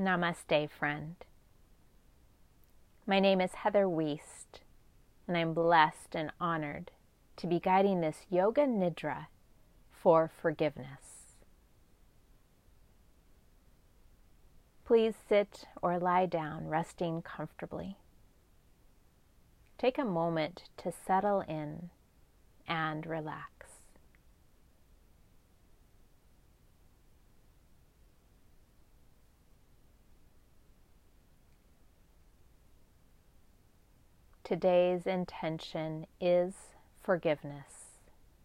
Namaste, friend. My name is Heather Wiest, and I'm blessed and honored to be guiding this Yoga Nidra for forgiveness. Please sit or lie down, resting comfortably. Take a moment to settle in and relax. Today's intention is forgiveness.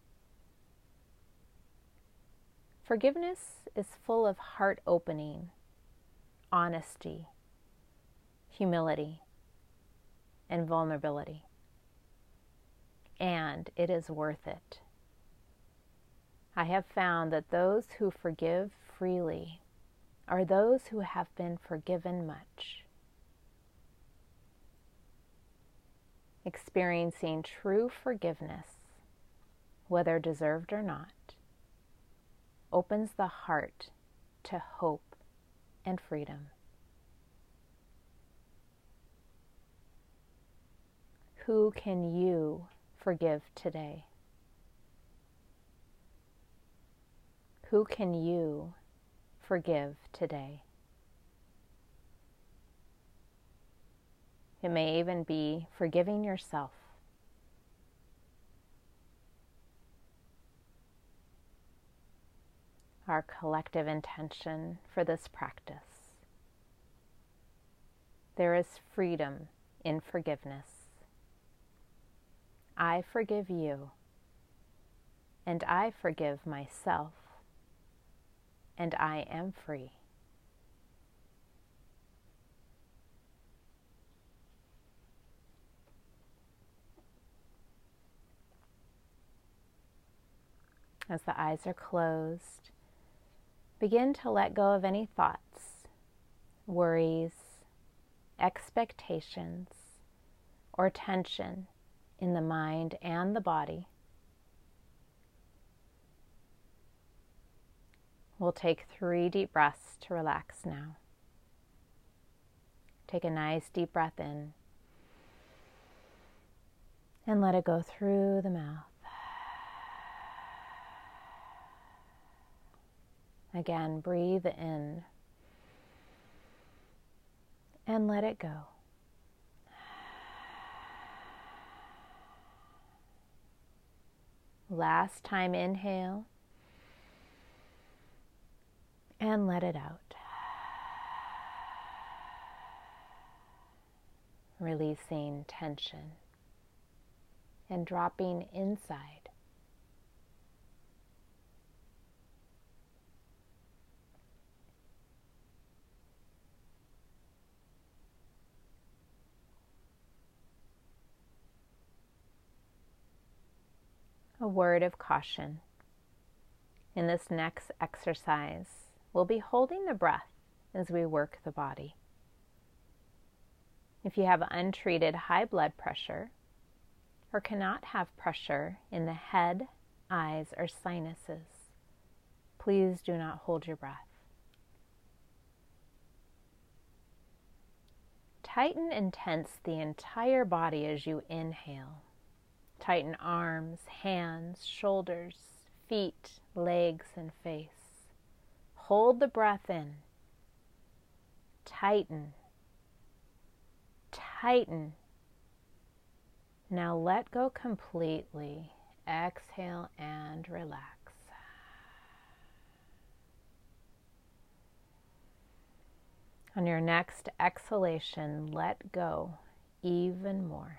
Forgiveness is full of heart-opening, honesty, humility, and vulnerability. And it is worth it. I have found that those who forgive freely are those who have been forgiven much. Experiencing true forgiveness, whether deserved or not, opens the heart to hope and freedom. Who can you forgive today? Who can you forgive today? It may even be forgiving yourself. Our collective intention for this practice. There is freedom in forgiveness. I forgive you, and I forgive myself, and I am free. As the eyes are closed, begin to let go of any thoughts, worries, expectations, or tension in the mind and the body. We'll take 3 deep breaths to relax now. Take a nice deep breath in and let it go through the mouth. Again, breathe in and let it go. Last time, inhale and let it out. Releasing tension and dropping inside. A word of caution. In this next exercise, we'll be holding the breath as we work the body. If you have untreated high blood pressure or cannot have pressure in the head, eyes, or sinuses, please do not hold your breath. Tighten and tense the entire body as you inhale. Tighten arms, hands, shoulders, feet, legs, and face. Hold the breath in. Tighten. Tighten. Now let go completely. Exhale and relax. On your next exhalation, let go even more.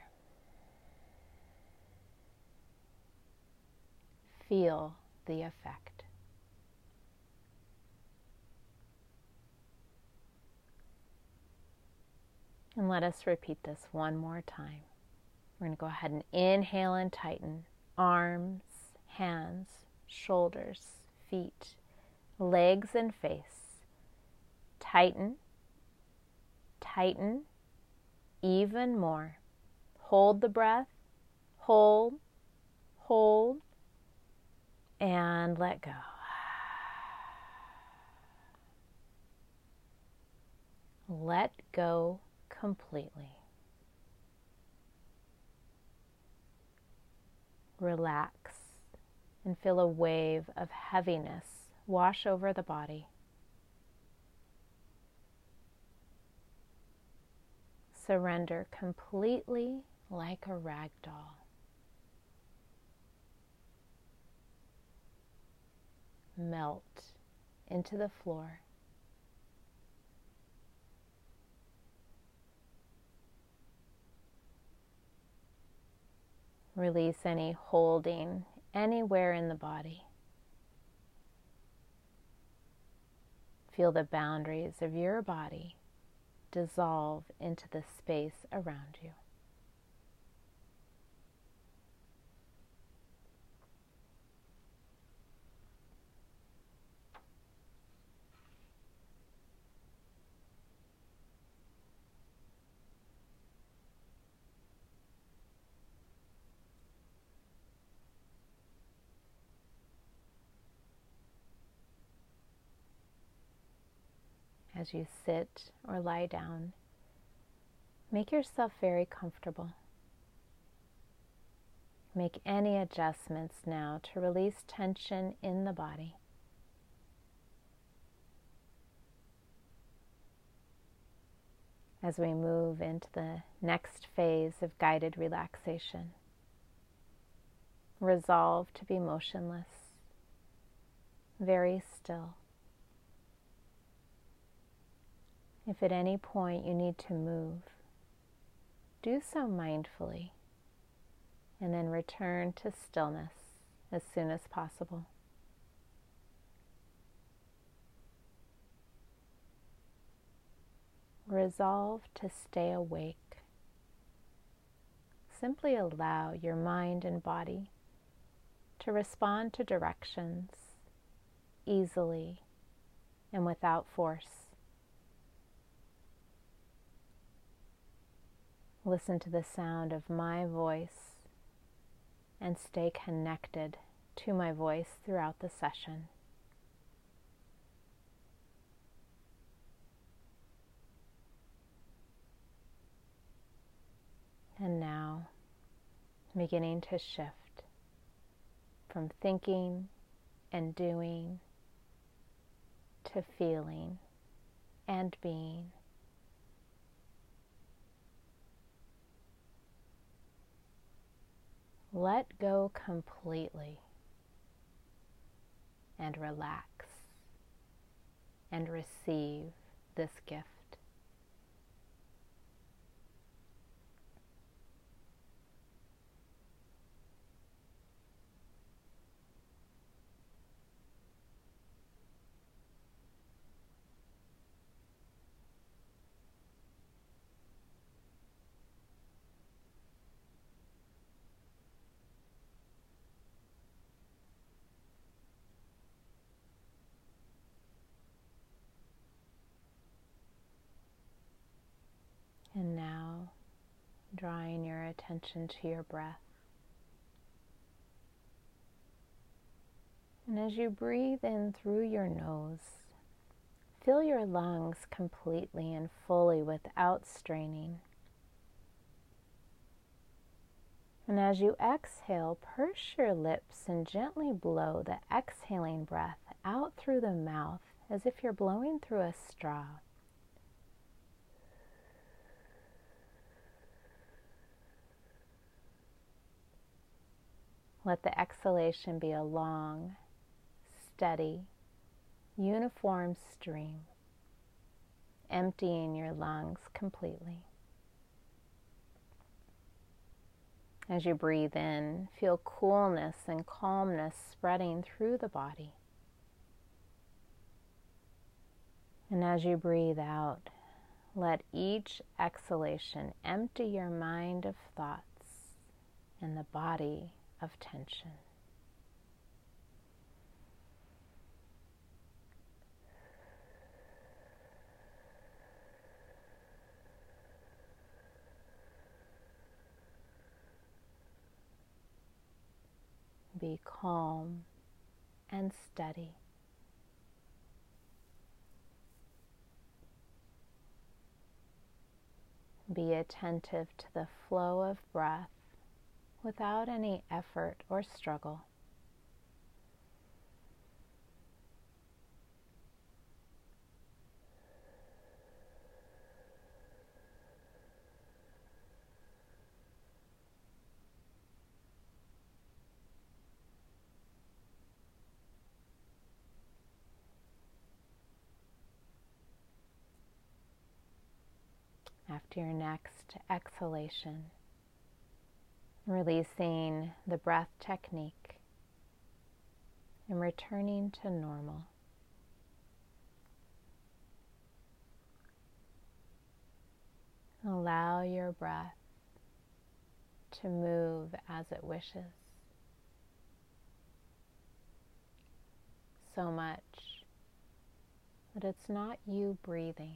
Feel the effect. And let us repeat this one more time. We're going to go ahead and inhale and tighten. Arms, hands, shoulders, feet, legs, and face. Tighten, tighten, even more. Hold the breath, hold, hold, and let go. Let go completely. Relax and feel a wave of heaviness wash over the body. Surrender completely like a rag doll. Melt into the floor. Release any holding anywhere in the body. Feel the boundaries of your body dissolve into the space around you. As you sit or lie down, make yourself very comfortable. Make any adjustments now to release tension in the body. As we move into the next phase of guided relaxation, resolve to be motionless, very still. If at any point you need to move, do so mindfully, and then return to stillness as soon as possible. Resolve to stay awake. Simply allow your mind and body to respond to directions easily and without force. Listen to the sound of my voice and stay connected to my voice throughout the session. And now, beginning to shift from thinking and doing to feeling and being. Let go completely and relax and receive this gift. And now, drawing your attention to your breath. And as you breathe in through your nose, fill your lungs completely and fully without straining. And as you exhale, purse your lips and gently blow the exhaling breath out through the mouth as if you're blowing through a straw. Let the exhalation be a long, steady, uniform stream, emptying your lungs completely. As you breathe in, feel coolness and calmness spreading through the body. And as you breathe out, let each exhalation empty your mind of thoughts and the body of tension. Be calm and steady. be attentive to the flow of breath without any effort or struggle. After your next exhalation, releasing the breath technique and returning to normal. Allow your breath to move as it wishes. So much that it's not you breathing,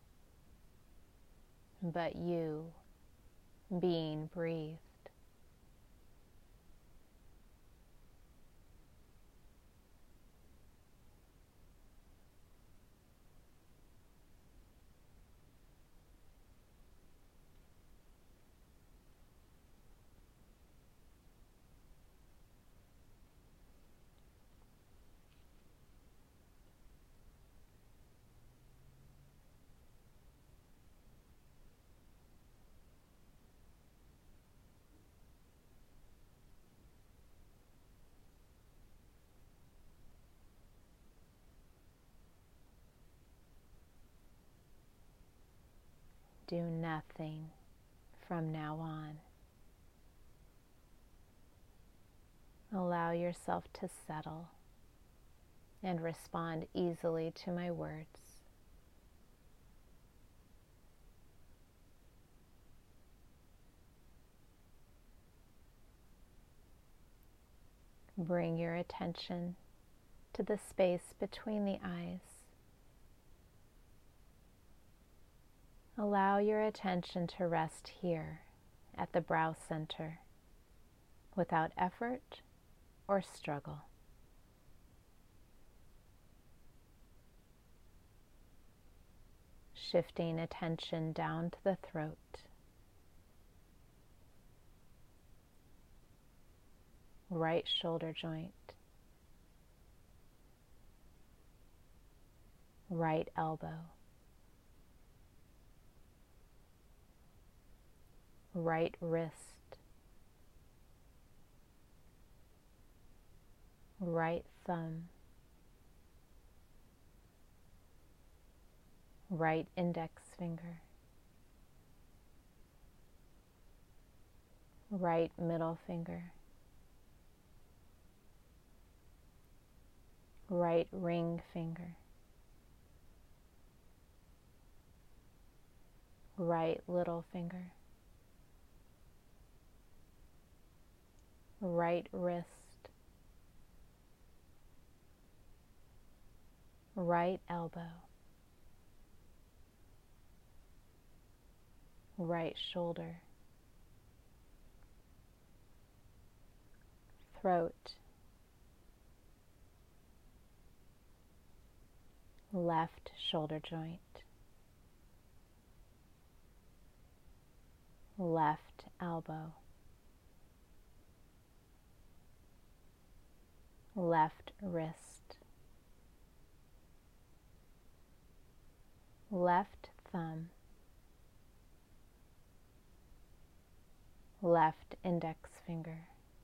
but you being breathed. Do nothing from now on. Allow yourself to settle and respond easily to my words. Bring your attention to the space between the eyes. Allow your attention to rest here at the brow center without effort or struggle. Shifting attention down to the throat. Right shoulder joint. Right elbow. Right wrist. Right thumb. Right index finger. Right middle finger. Right ring finger. Right little finger. Right wrist. Right elbow. Right shoulder. Throat. Left shoulder joint. Left elbow. Left wrist. Left thumb. Left index finger.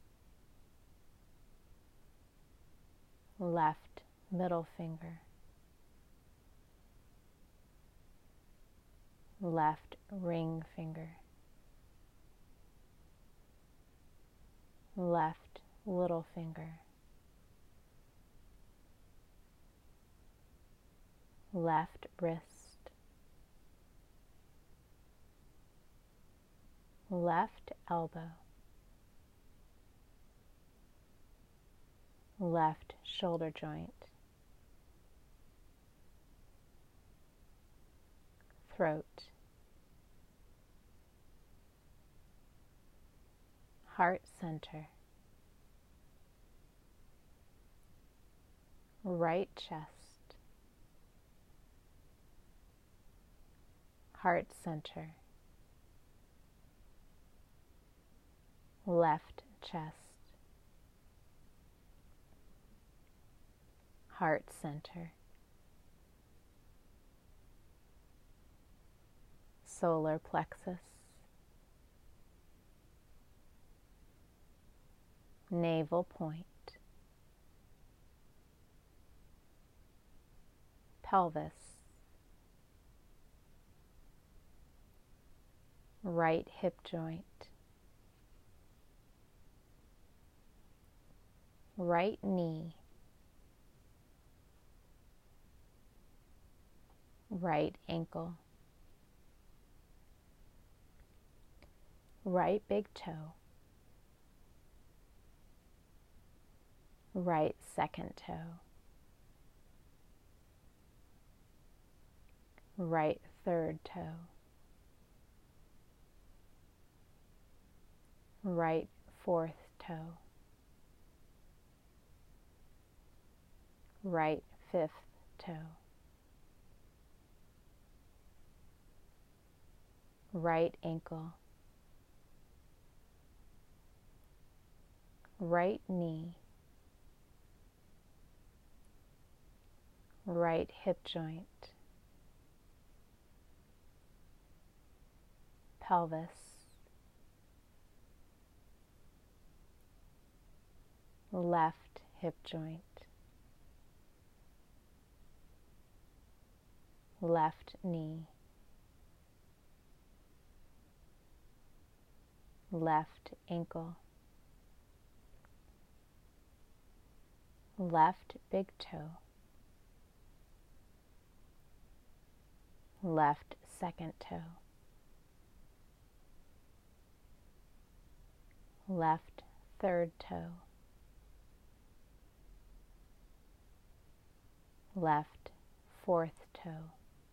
Left middle finger. Left ring finger. Left little finger. Left wrist. Left elbow. Left shoulder joint. Throat. Heart center. Right chest. Heart center. left chest, heart center, solar plexus, navel point, pelvis, right hip joint, right knee, right ankle, right big toe, right second toe, right third toe, right fourth toe, right fifth toe, right ankle, right knee, right hip joint, pelvis, left hip joint, left knee, left ankle, left big toe, left second toe, left third toe, left fourth toe,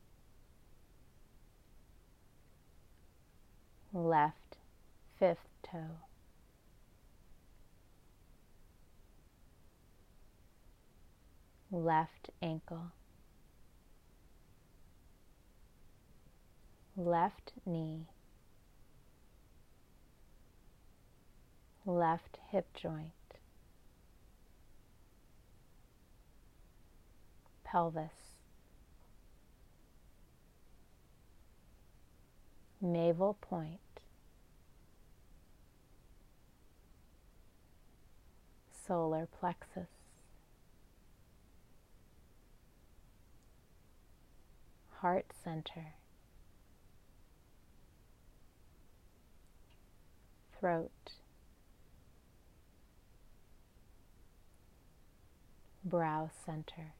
left fifth toe, left ankle, left knee, left hip joint, pelvis, navel point, solar plexus, heart center, throat, brow center,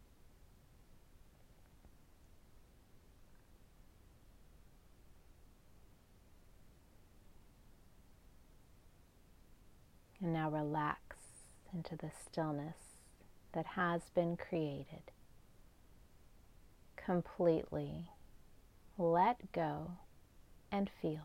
and now relax into the stillness that has been created. Completely let go and feel.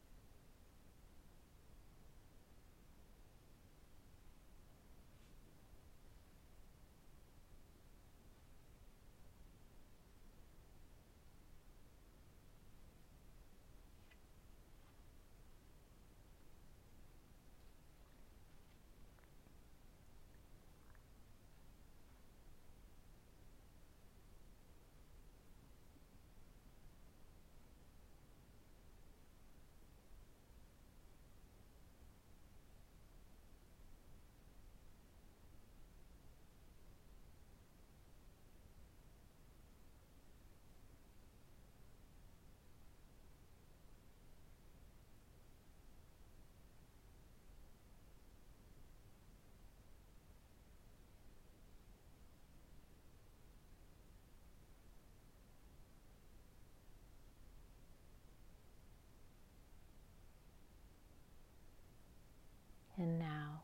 And now,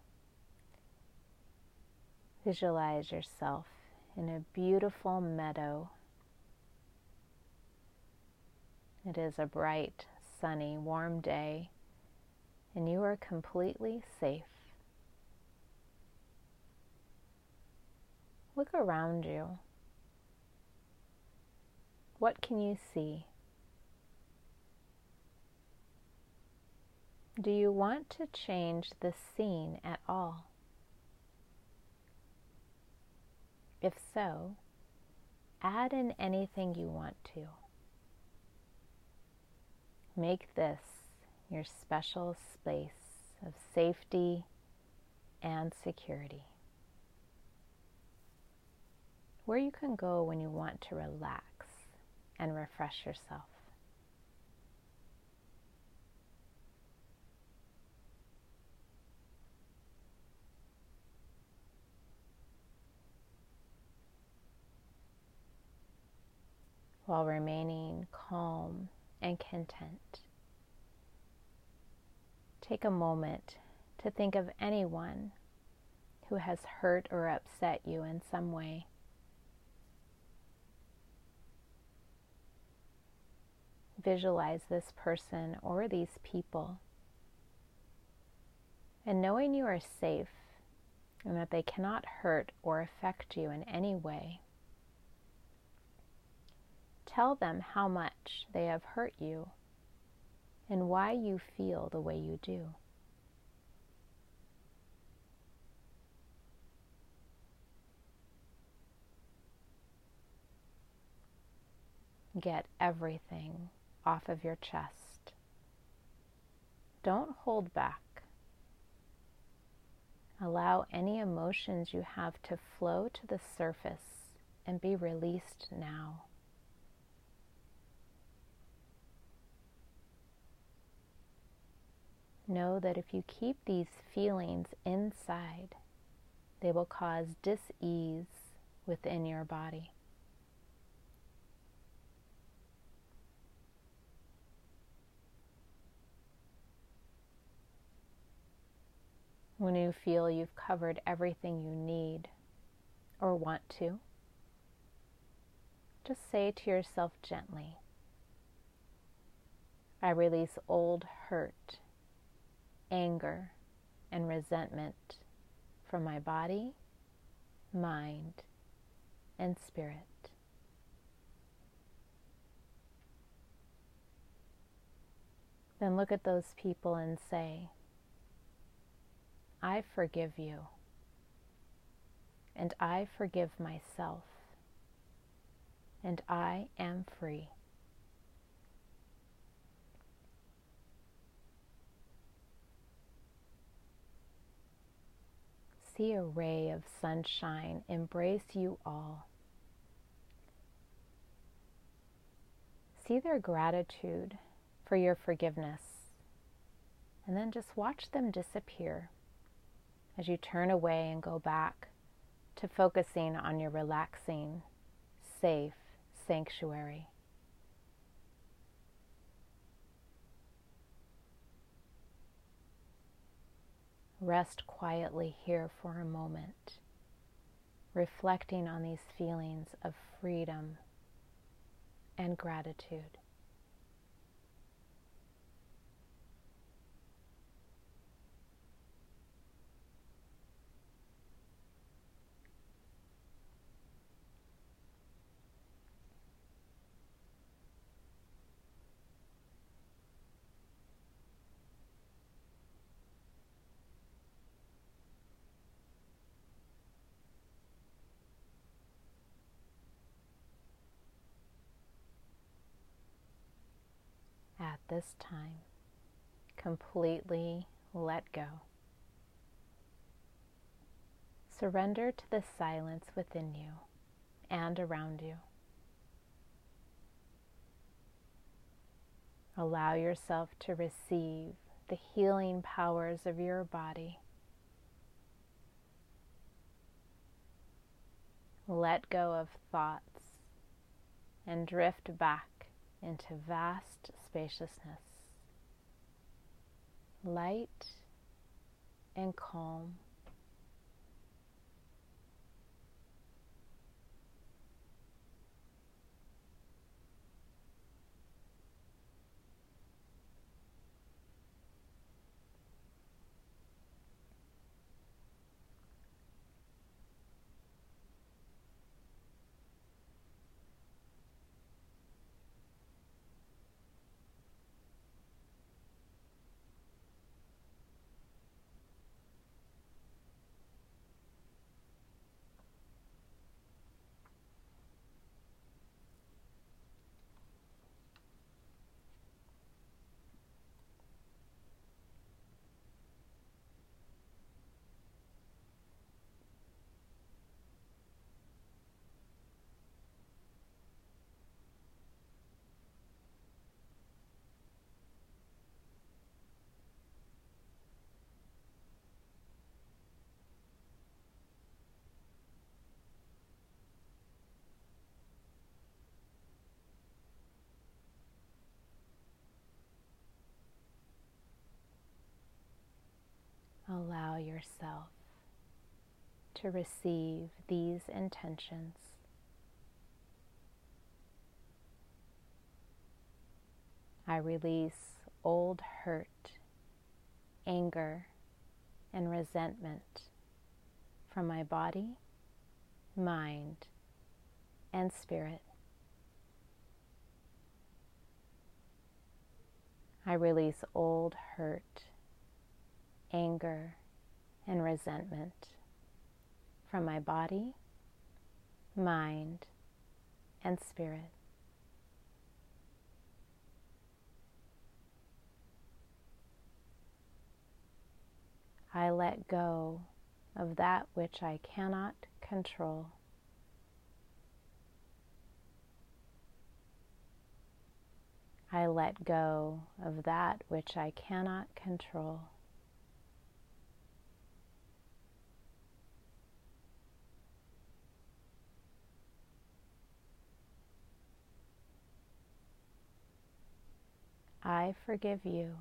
visualize yourself in a beautiful meadow. It is a bright, sunny, warm day, and you are completely safe. Look around you. What can you see? Do you want to change the scene at all? If so, add in anything you want to. Make this your special space of safety and security, where you can go when you want to relax and refresh yourself. While remaining calm and content. Take a moment to think of anyone who has hurt or upset you in some way. Visualize this person or these people, and knowing you are safe and that they cannot hurt or affect you in any way, tell them how much they have hurt you and why you feel the way you do. Get everything off of your chest. Don't hold back. Allow any emotions you have to flow to the surface and be released now. Know that if you keep these feelings inside, they will cause dis-ease within your body. When you feel you've covered everything you need or want to, just say to yourself gently, I release old hurt, anger, and resentment from my body, mind, and spirit. Then look at those people and say, I forgive you, and I forgive myself, and I am free. See a ray of sunshine embrace you all. See their gratitude for your forgiveness, and then just watch them disappear as you turn away and go back to focusing on your relaxing, safe sanctuary. Rest quietly here for a moment, reflecting on these feelings of freedom and gratitude. At this time, completely let go. Surrender to the silence within you and around you. Allow yourself to receive the healing powers of your body. Let go of thoughts and drift back into vast spaciousness, light and calm. yourself to receive these intentions. I release old hurt, anger, and resentment from my body, mind, and spirit. I release old hurt, anger, and resentment from my body, mind, and spirit. I let go of that which I cannot control. I let go of that which I cannot control. I forgive you,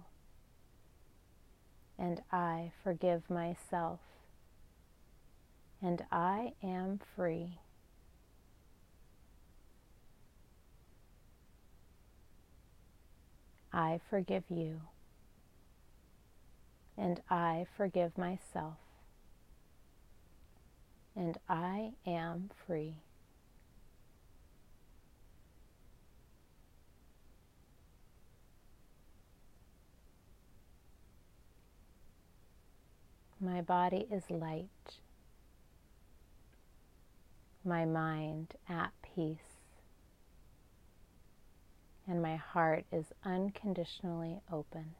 and I forgive myself, and I am free. I forgive you, and I forgive myself, and I am free. My body is light, my mind at peace, and my heart is unconditionally open.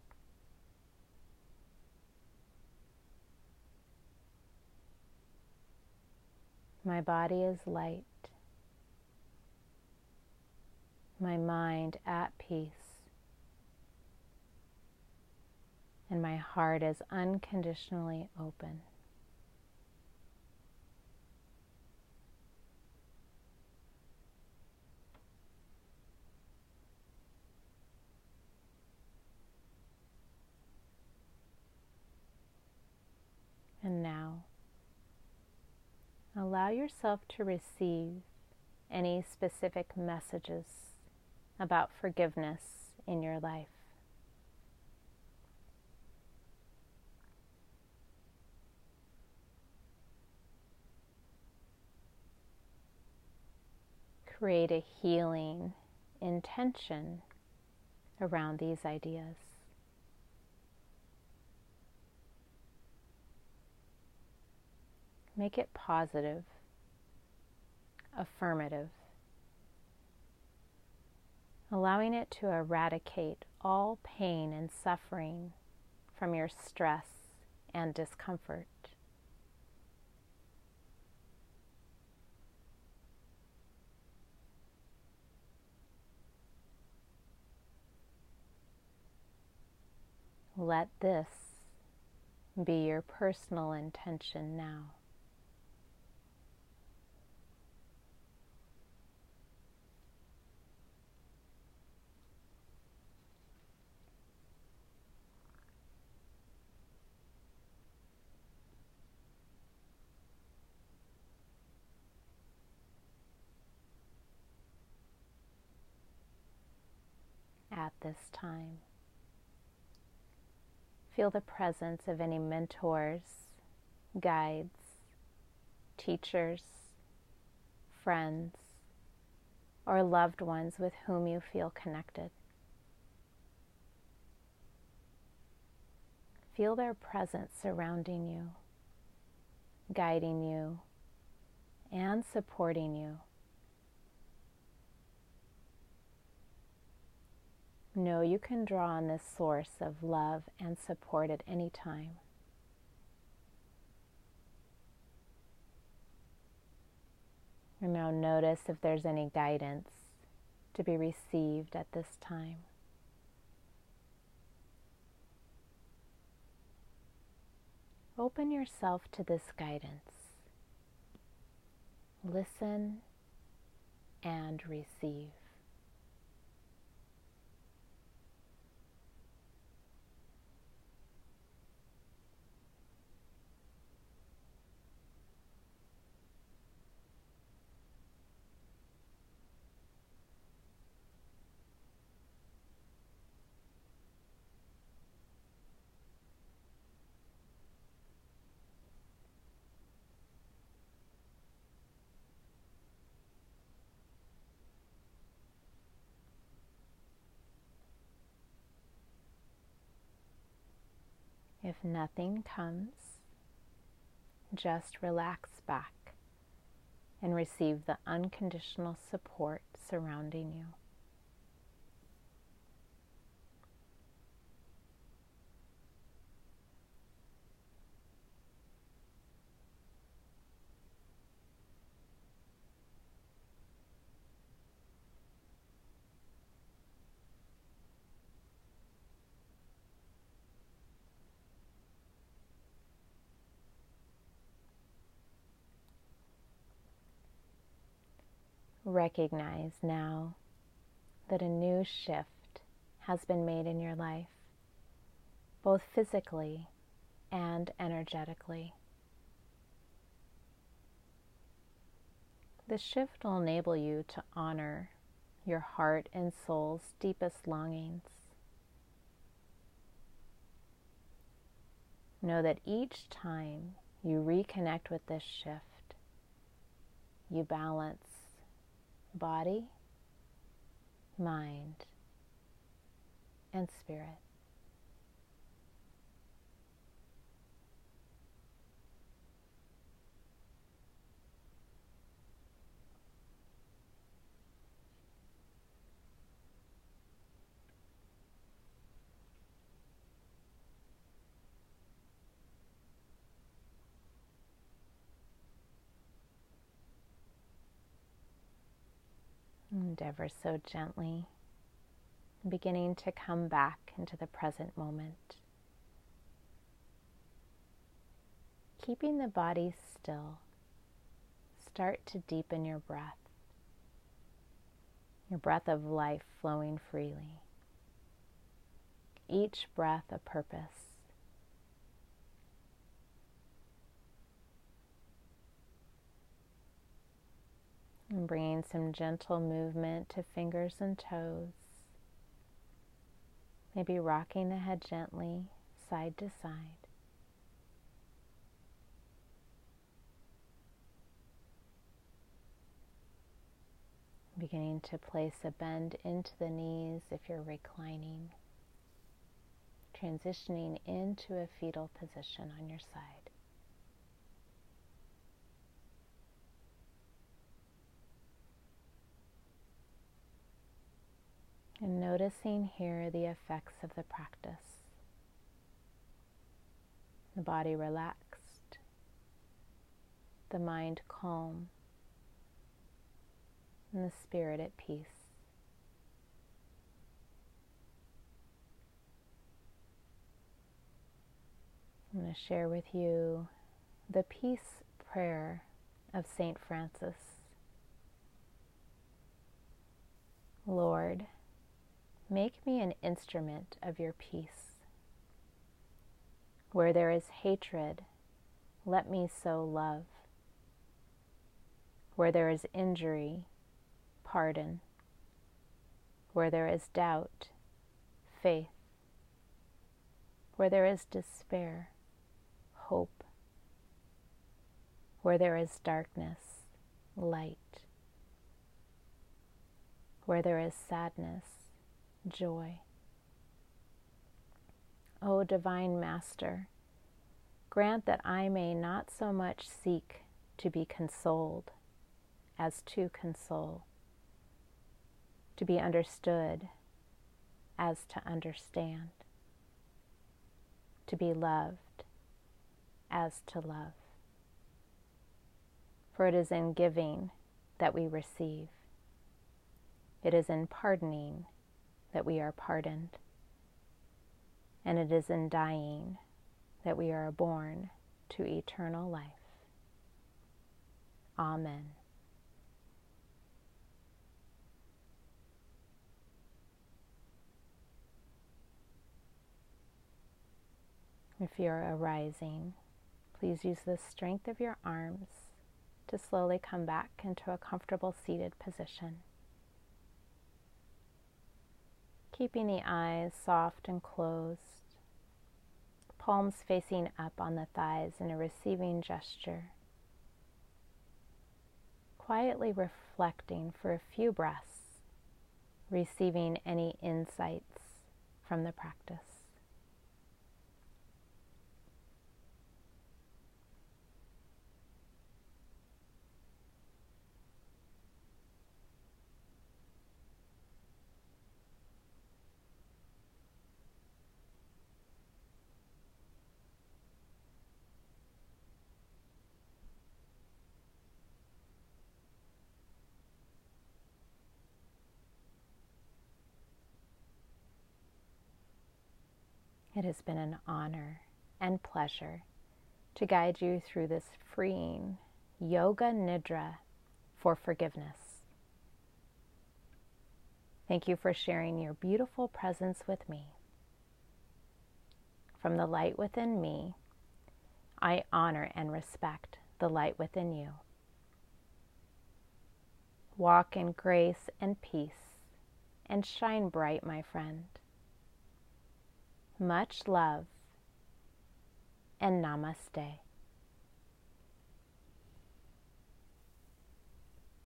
My body is light, my mind at peace, and my heart is unconditionally open. And now, allow yourself to receive any specific messages about forgiveness in your life. Create a healing intention around these ideas. Make it positive, affirmative, allowing it to eradicate all pain and suffering from your stress and discomfort. Let this be your personal intention now. At this time, feel the presence of any mentors, guides, teachers, friends, or loved ones with whom you feel connected. Feel their presence surrounding you, guiding you, and supporting you. Know you can draw on this source of love and support at any time. And now notice if there's any guidance to be received at this time. Open yourself to this guidance. Listen and receive. If nothing comes, just relax back and receive the unconditional support surrounding you. Recognize now that a new shift has been made in your life, both physically and energetically. The shift will enable you to honor your heart and soul's deepest longings. Know that each time you reconnect with this shift, you balance body, mind, and spirit. And ever so gently, beginning to come back into the present moment. Keeping the body still, start to deepen your breath of life flowing freely. Each breath a purpose. And bringing some gentle movement to fingers and toes. Maybe rocking the head gently, side to side. Beginning to place a bend into the knees if you're reclining. Transitioning into a fetal position on your side. And noticing here the effects of the practice. The body relaxed, the mind calm, and the spirit at peace. I'm going to share with you the peace prayer of Saint Francis. Lord, make me an instrument of your peace. Where there is hatred, let me sow love. Where there is injury, pardon. Where there is doubt, faith. Where there is despair, hope. Where there is darkness, light. Where there is sadness, joy. O Divine Master, grant that I may not so much seek to be consoled as to console, to be understood as to understand, to be loved as to love. For it is in giving that we receive. It is in pardoning that we are pardoned. And it is in dying that we are born to eternal life. Amen. If you're arising, please use the strength of your arms to slowly come back into a comfortable seated position. Keeping the eyes soft and closed, palms facing up on the thighs in a receiving gesture. Quietly reflecting for a few breaths, receiving any insights from the practice. It has been an honor and pleasure to guide you through this freeing Yoga Nidra for forgiveness. Thank you for sharing your beautiful presence with me. From the light within me, I honor and respect the light within you. Walk in grace and peace and shine bright, my friend. Much love and namaste.